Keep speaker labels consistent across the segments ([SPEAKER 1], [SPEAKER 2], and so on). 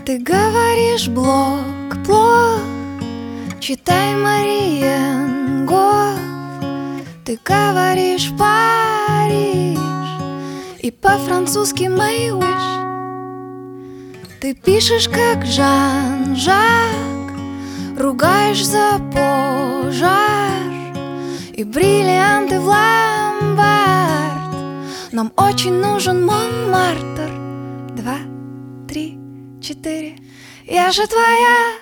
[SPEAKER 1] Ты говоришь блок, читай Мариенгоф. Ты говоришь Париж и по-французски my wish. Ты пишешь как Жан-Жак, ругаешь за пожар и бриллианты в ломбард. Нам очень нужен Монмартр. 2, 3, 4. Я же твоя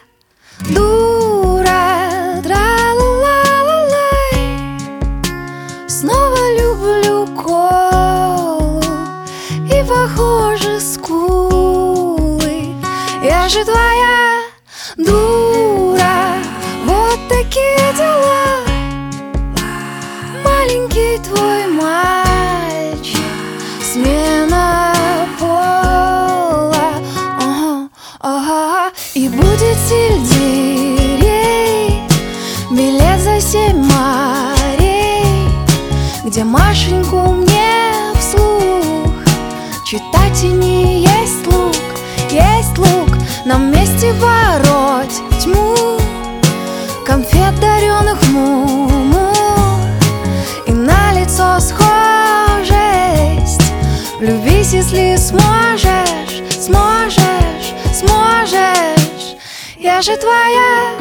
[SPEAKER 1] дура, тра-ла-ла-ла-лай. Снова люблю колу и похожи скулы. Я же твоя дура, вот такие дела. Маленький твой мальчик, смена пола. Ага. И будет сельдерей, билет за 7 морей, где Машеньку мне вслух читать и не есть лук, есть лук. Нам вместе бороть тьму, конфет дареных муму, и на лицо схожесть. Влюбись, если сможешь, сможешь, сможешь. Я же твоя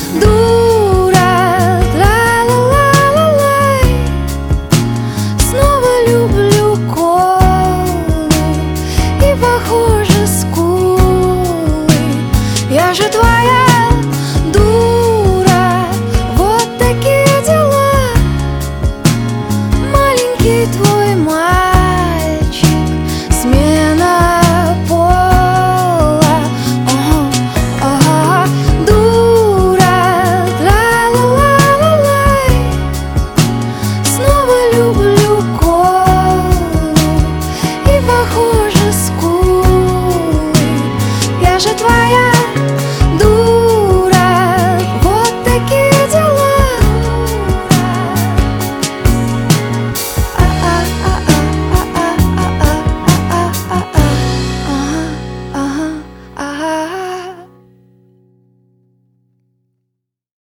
[SPEAKER 1] дура, тра-ла-ла-ла-лай. Снова люблю колу и похожи скулы. Я же твоя дура, вот такие дела. Маленький твой мальчик, смена пола. Дура, тра-ла-ла-ла-лай. Снова люблю колу и похожи скулы. Я же твоя